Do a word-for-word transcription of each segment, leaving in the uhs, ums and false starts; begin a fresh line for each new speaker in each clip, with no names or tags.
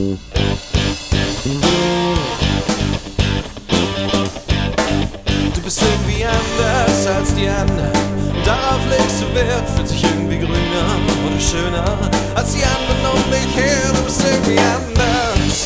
Du bist irgendwie anders als die anderen. Darauf legst du Wert, fühlt sich irgendwie grüner oder schöner als die anderen um dich her. Du bist irgendwie anders.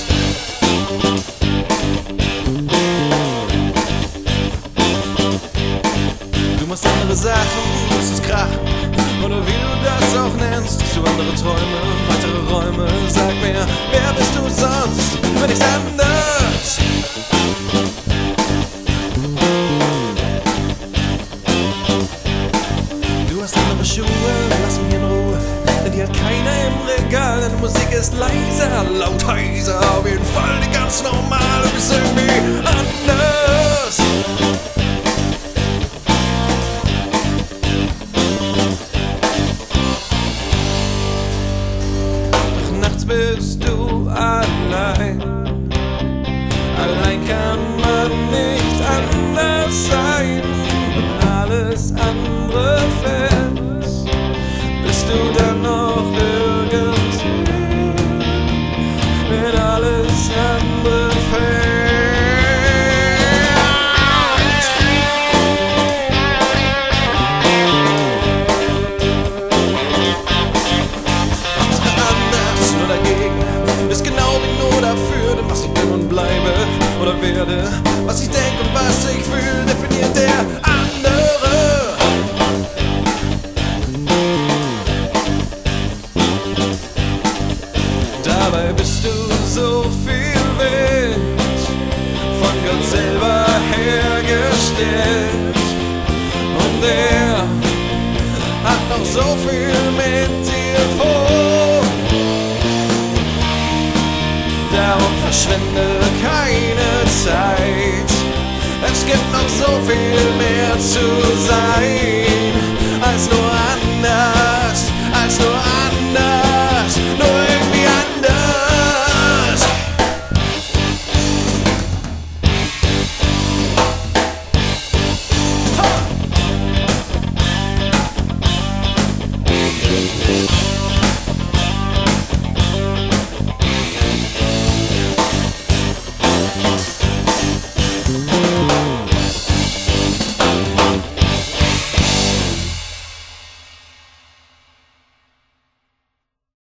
Du machst andere Sachen, musst es krachen, oder wie du das auch nennst. Hast du andere Träume, weitere Räume? Sag mir, wer bist du sonst, wenn nicht anders? Du hast andere Schuhe, lass mich in Ruhe, denn die hat keiner im Regal. Deine Musik ist leiser, laut heiser, auf jeden Fall nicht ganz normal. Du bist irgendwie anders. Bist du allein? Allein kann man nicht anders sein. Wenn alles andere fällt, bist du dann noch irgendwie? Wenn alles andere fällt. Ist genau wie nur dafür, denn was ich bin und bleibe oder werde, was ich denke und was ich fühle, definiert der andere. Dabei bist du so viel wert, von Gott selber hergestellt, und er hat noch so viel mit dir vor. Darum verschwende keine Zeit, es gibt noch so viel mehr zu sein.